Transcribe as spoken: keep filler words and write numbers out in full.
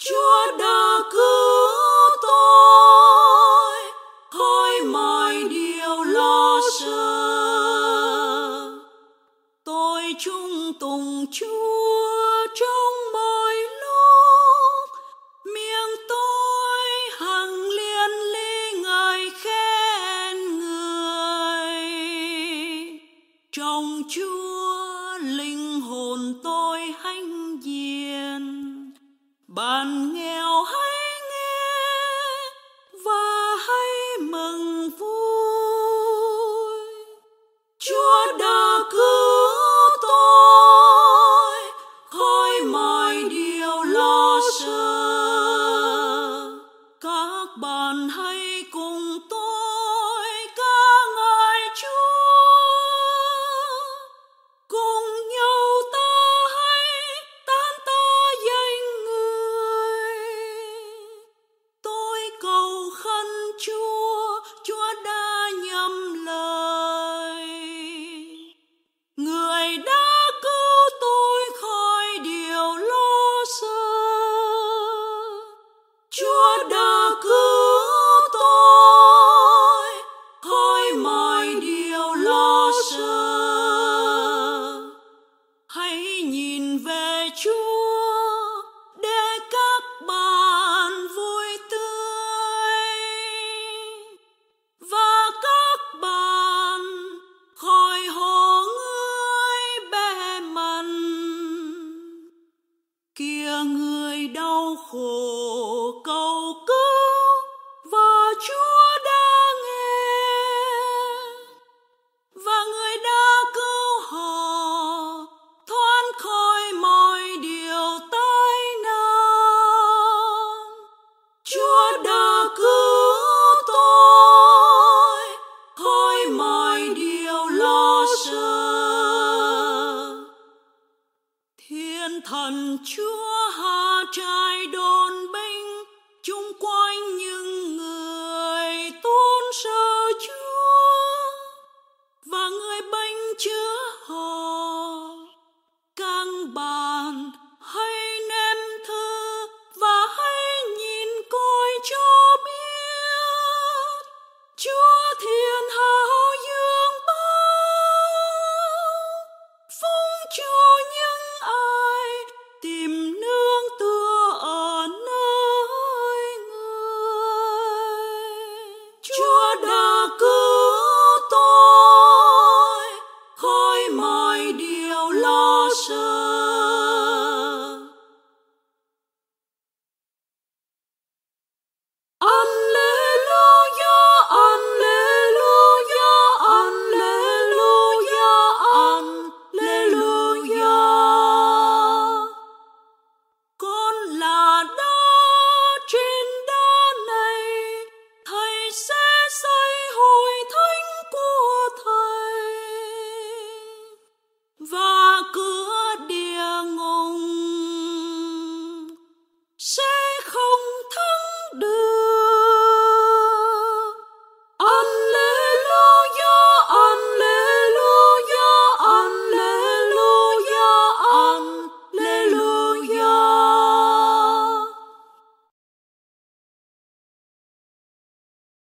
Chúa đã cứu tôi khỏi mọi điều lo sợ. Tôi trung tùng Chúa trong mọi lúc, miệng tôi hằng liên lý ngợi khen người. Trong Chúa linh hồn tôi hãnh diện, bạn nghèo hãy nghe và hãy mừng vui. Chúa đã cứu tôi khỏi mọi điều lo sợ. Các bạn hãy cùng tôi ca ngợi Chúa, cùng nhau ta hãy tán ta danh người. Tôi cầu khẩn Chúa, Chúa đã nhầm lời. Người đã cứu tôi khỏi điều lo sợ. Chúa đã cứu tôi khỏi mọi điều lo sợ. Hãy nhìn về Chúa để các bạn vui tươi, và các bạn khỏi hồ người bẽ mặt. Kìa người đau khổ cầu cứu, và Chúa đã nghe, và người đã cứu họ thoát khỏi mọi điều tai nạn. Chúa đã cứu tôi khỏi mọi điều lo sợ. Thiên thần Chúa hạ trái đổ